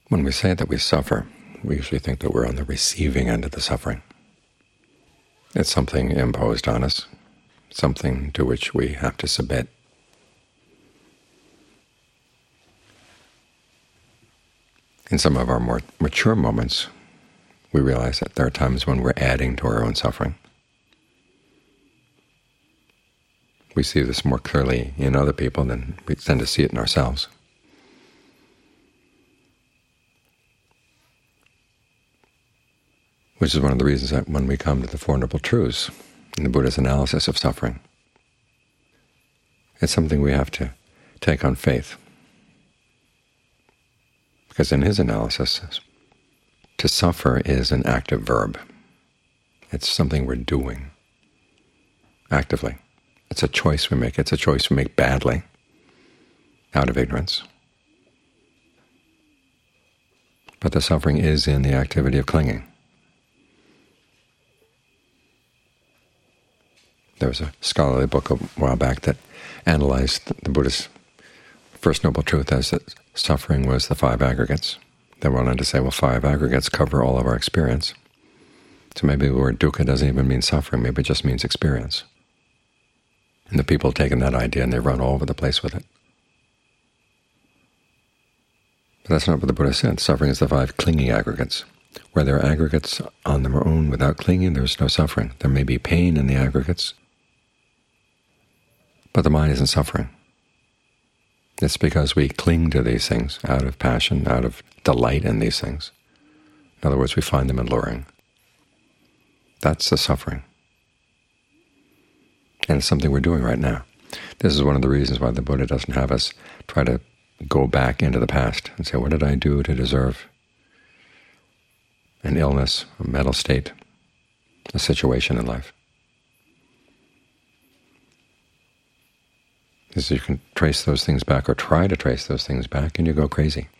When we say that we suffer, we usually think that we're on the receiving end of the suffering. It's something imposed on us, something to which we have to submit. In some of our more mature moments, we realize that there are times when we're adding to our own suffering. We see this more clearly in other people than we tend to see it in ourselves. Which is one of the reasons that when we come to the Four Noble Truths in the Buddha's analysis of suffering, it's something we have to take on faith. Because in his analysis, to suffer is an active verb. It's something we're doing actively. It's a choice we make. It's a choice we make badly, out of ignorance. But the suffering is in the activity of clinging. There was a scholarly book a while back that analyzed the Buddha's First Noble Truth as that suffering was the five aggregates. They went on to say, well, five aggregates cover all of our experience. So maybe the word dukkha doesn't even mean suffering, maybe it just means experience. And the people have taken that idea and they run all over the place with it. But that's not what the Buddha said. Suffering is the five clinging aggregates. Where there are aggregates on their own without clinging, there's no suffering. There may be pain in the aggregates, but the mind isn't suffering. It's because we cling to these things out of passion, out of delight in these things. In other words, we find them alluring. That's the suffering. And it's something we're doing right now. This is one of the reasons why the Buddha doesn't have us try to go back into the past and say, what did I do to deserve an illness, a mental state, a situation in life? Because you can trace those things back or try to trace those things back and you go crazy.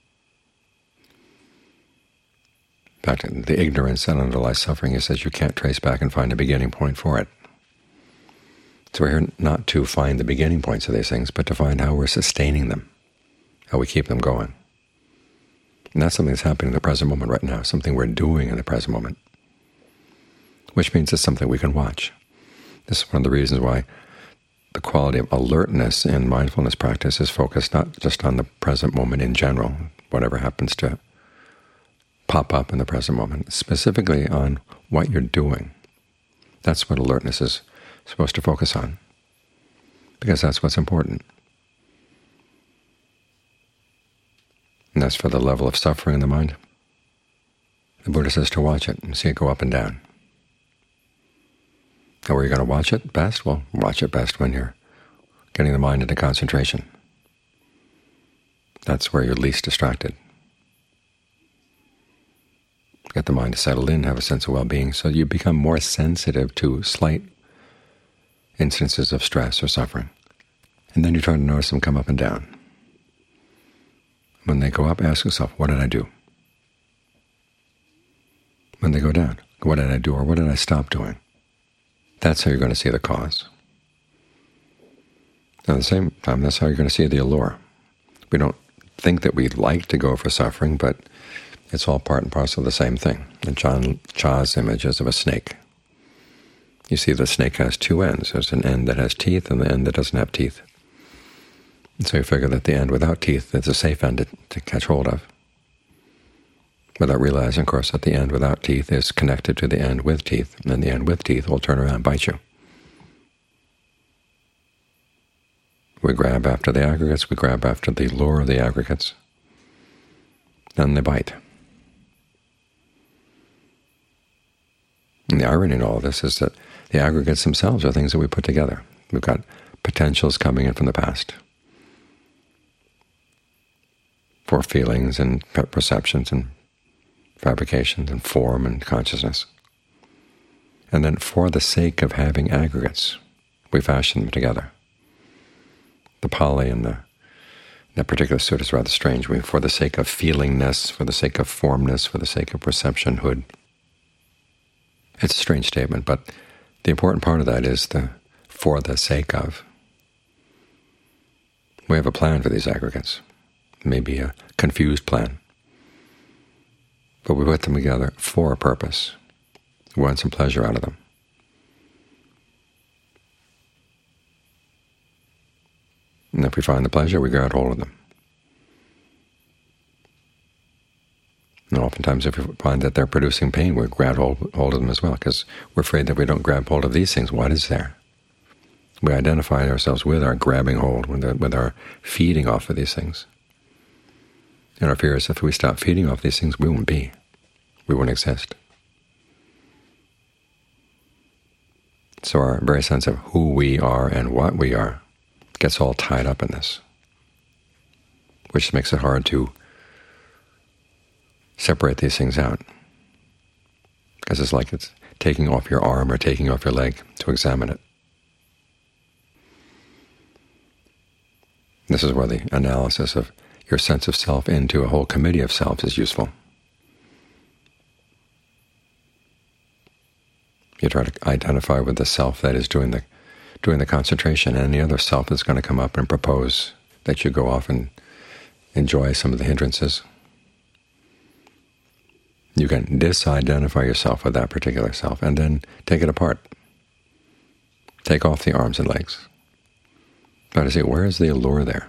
In fact, the ignorance that underlies suffering, he says you can't trace back and find a beginning point for it. So we're here not to find the beginning points of these things, but to find how we're sustaining them, how we keep them going. And that's something that's happening in the present moment right now, something we're doing in the present moment, which means it's something we can watch. This is one of the reasons why the quality of alertness in mindfulness practice is focused not just on the present moment in general, whatever happens to pop up in the present moment, specifically on what you're doing. That's what alertness is supposed to focus on, because that's what's important. And that's for the level of suffering in the mind. The Buddha says to watch it and see it go up and down. How are you going to watch it best? Well, watch it best when you're getting the mind into concentration. That's where you're least distracted. Get the mind to settle in, have a sense of well-being, so you become more sensitive to slight instances of stress or suffering. And then you try to notice them come up and down. When they go up, ask yourself, what did I do? When they go down, what did I do or what did I stop doing? That's how you're going to see the cause. At the same time, that's how you're going to see the allure. We don't think that we like to go for suffering, but it's all part and parcel of the same thing. In John Cha's image is of a snake. You see the snake has two ends. There's an end that has teeth and the end that doesn't have teeth. And so you figure that the end without teeth is a safe end to catch hold of, without realizing, of course, that the end without teeth is connected to the end with teeth, and then the end with teeth will turn around and bite you. We grab after the aggregates, we grab after the lure of the aggregates, then they bite. And the irony in all of this is that the aggregates themselves are things that we put together. We've got potentials coming in from the past for feelings and perceptions and fabrications and form and consciousness. And then for the sake of having aggregates, we fashion them together. The Pali in that particular sutta is rather strange. For the sake of feelingness, for the sake of formness, for the sake of perceptionhood. It's a strange statement, but the important part of that is the for the sake of. We have a plan for these aggregates. Maybe a confused plan. but we put them together for a purpose. We want some pleasure out of them. And if we find the pleasure, we grab hold of them. And oftentimes if we find that they're producing pain, we grab hold of them as well, because we're afraid that we don't grab hold of these things. What is there? We identify ourselves with our grabbing hold, with our feeding off of these things. And our fear is if we stop feeding off these things, we won't be. We won't exist. So our very sense of who we are and what we are gets all tied up in this, which makes it hard to separate these things out, because it's like it's taking off your arm or taking off your leg to examine it. This is where the analysis of your sense of self into a whole committee of selves is useful. You try to identify with the self that is doing the concentration, and any other self is going to come up and propose that you go off and enjoy some of the hindrances. You can disidentify yourself with that particular self and then take it apart. Take off the arms and legs. Try to see, where is the allure there?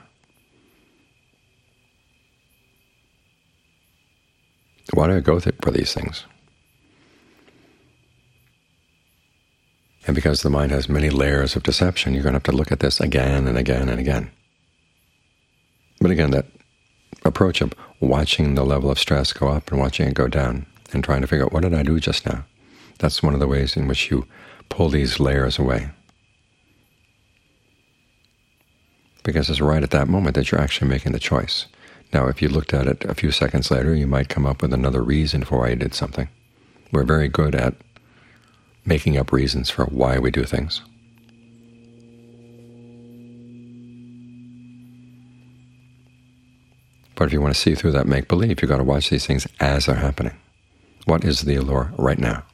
Why do I go for these things? And because the mind has many layers of deception, you're going to have to look at this again and again and again. But again, that approach of watching the level of stress go up and watching it go down and trying to figure out, what did I do just now? That's one of the ways in which you pull these layers away. Because it's right at that moment that you're actually making the choice. Now, if you looked at it a few seconds later, you might come up with another reason for why you did something. We're very good at making up reasons for why we do things. But if you want to see through that make-believe, you've got to watch these things as they're happening. What is the allure right now?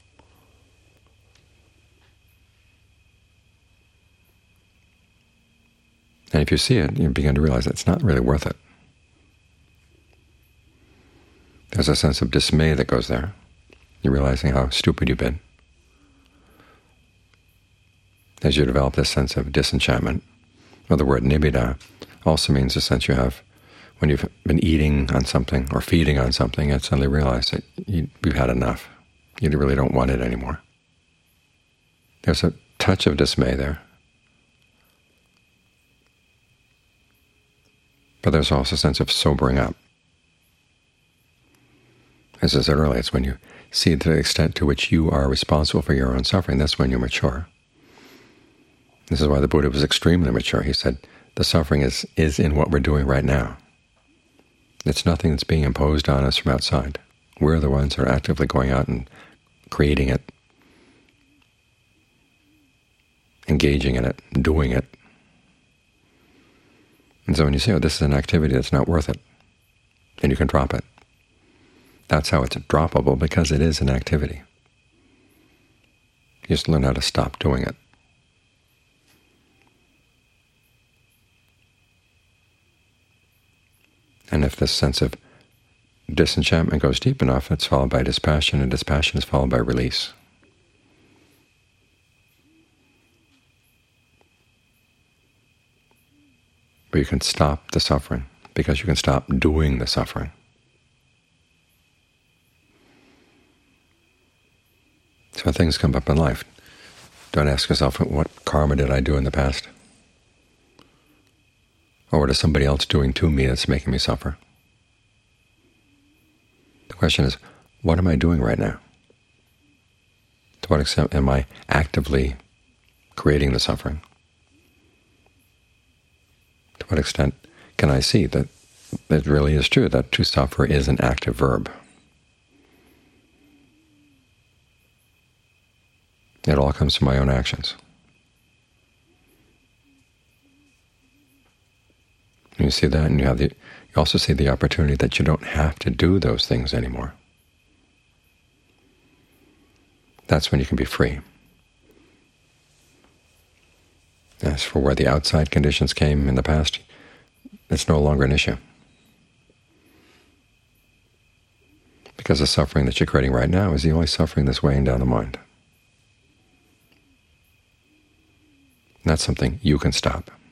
And if you see it, you begin to realize it's not really worth it. There's a sense of dismay that goes there. You're realizing how stupid you've been. As you develop this sense of disenchantment, or the word nibbida also means the sense you have when you've been eating on something or feeding on something and suddenly realize that you've had enough. You really don't want it anymore. There's a touch of dismay there. But there's also a sense of sobering up. As I said earlier, it's when you see the extent to which you are responsible for your own suffering, that's when you mature. This is why the Buddha was extremely mature. He said, the suffering is in what we're doing right now. It's nothing that's being imposed on us from outside. We're the ones who are actively going out and creating it, engaging in it, doing it. And so when you say, oh, this is an activity that's not worth it, and you can drop it, that's how it's droppable, because it is an activity. You just learn how to stop doing it. And if this sense of disenchantment goes deep enough, it's followed by dispassion, and dispassion is followed by release. But you can stop the suffering, because you can stop doing the suffering. So when things come up in life, don't ask yourself, what karma did I do in the past? Or what is somebody else doing to me that's making me suffer? The question is, what am I doing right now? To what extent am I actively creating the suffering? To what extent can I see that it really is true that to suffer is an active verb? It all comes from my own actions. You see that, and you also see the opportunity that you don't have to do those things anymore. That's when you can be free. As for where the outside conditions came in the past, it's no longer an issue. because the suffering that you're creating right now is the only suffering that's weighing down the mind. And that's something you can stop.